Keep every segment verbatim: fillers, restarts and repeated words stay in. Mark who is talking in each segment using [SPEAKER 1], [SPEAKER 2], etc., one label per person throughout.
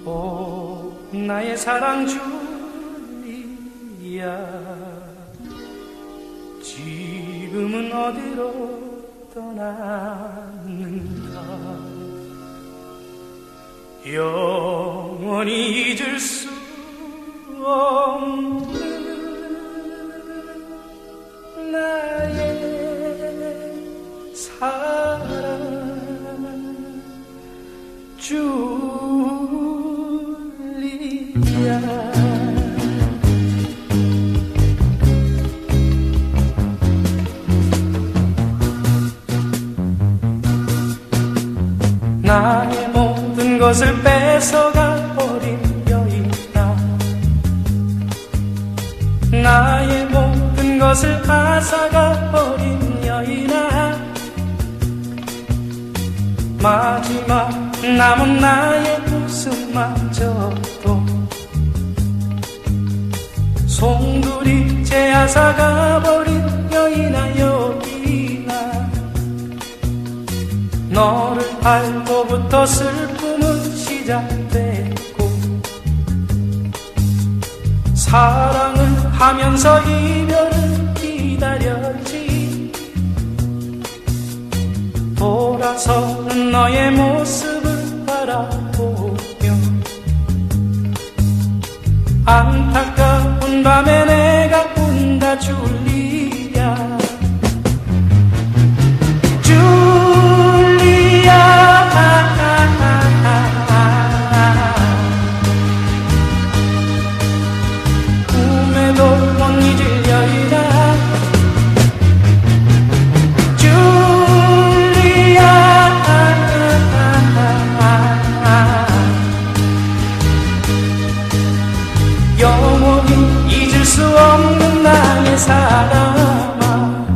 [SPEAKER 1] 오 나의 사랑 줄리아, 지금은 어디로 떠났는가. 영원히 잊을 수 없는 나의 사랑 줄리아. 나의 모든 것을 뺏어가 버린 여인아, 나의 모든 것을 앗아가 버린 여인아, 마지막 남은 나의 웃음마저도 송두리 제앗아가 버린 여인아, 여인아, 너를 알고부터 슬픔은 시작됐고, 사랑을 하면서 이별을 기다렸지. 돌아서는 너의 모습을 바라보며 안타까운 밤에 내가 운다 줄리아. 꿈에도 못 잊을 여인아, 줄리아. 영원히 잊을 수 없는 나의 사랑아,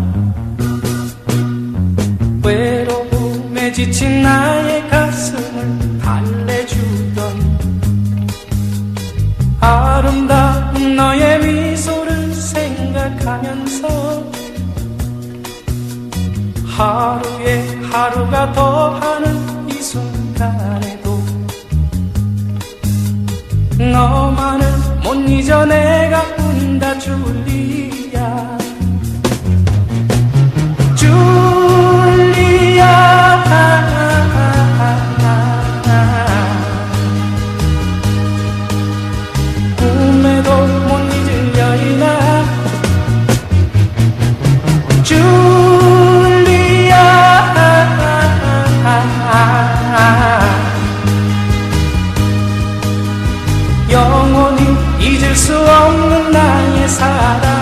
[SPEAKER 1] 외로움에 지친 나의 가슴을 달래주던 아름다운 너의 미소를 생각하면서 하루에 하루가 더하는 이 순간에도 너만을 못 잊어 내가 운다 줄리아. 꿈에도 못 잊을 여인아, 줄리아. 영원히 잊을 수 없는 나의 사랑